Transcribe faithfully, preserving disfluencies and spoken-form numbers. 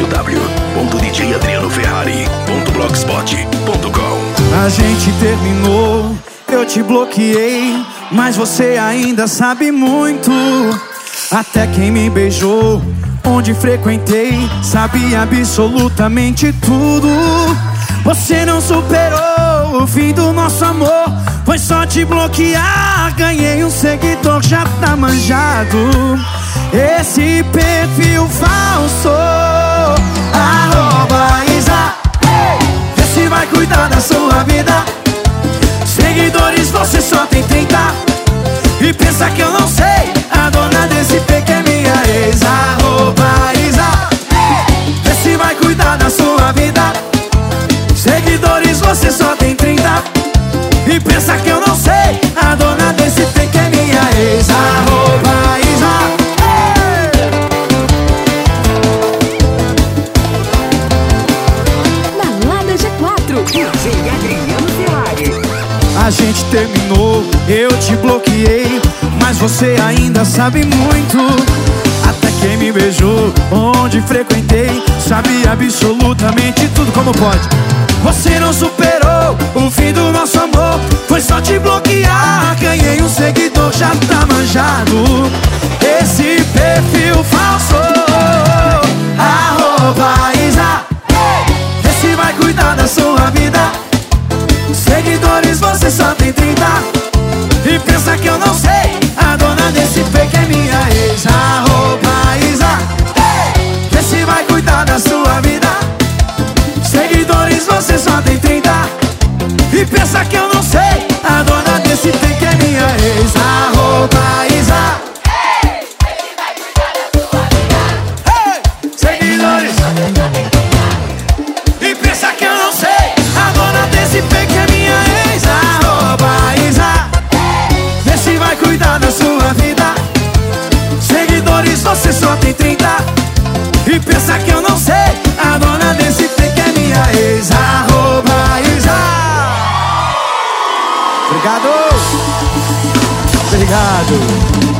w w ponto d j adriano ferrari ponto blogspot ponto com. A gente terminou, eu te bloqueei, mas você ainda sabe muito. Até quem me beijou, onde frequentei, sabia absolutamente tudo. Você não superou o fim do nosso amor, foi só te bloquear. Ganhei um seguidor, já tá manjado. Esse perfil falso, arroba Isa, vê se vai cuidar da sua vida. Seguidores você só tem trinta, e pensa que eu não sei, a dona desse fake é minha ex. Arroba Isa, vê se vai cuidar da sua vida. Seguidores você só tem trinta, e pensa que eu não sei, a dona desse fake é minha ex. Arroba Isa. Balada G quatro, D J Adriano Ferrari. A gente terminou, eu te bloqueei, mas você ainda sabe muito. Até quem me beijou, onde frequentei, sabia absolutamente tudo. Como pode? Você não superou o fim do nosso amor, foi só te bloquear. Ganhei um seguidor, já tá manjado. Esse perfil falso, arroba Isa, vê se vai cuidar da sua vida. Seguidores você só tem trinta, e pensa que eu não sei, a dona desse fake é minha ex. Arroba Isa, vê se vai cuidar da sua vida. Seguidores você só tem trinta, e pensa que eu não sei, a dona desse fake é minha ex. Arroba Isa, seguidores, e pensa que eu não sei, a dona desse fake é minha ex. Arroba Isa, vê se vai cuidar da sua vida. Seguidores você só tem trinta, e pensa que eu não sei, a dona desse fake é minha ex. Arroba Isa. Obrigado. Obrigado.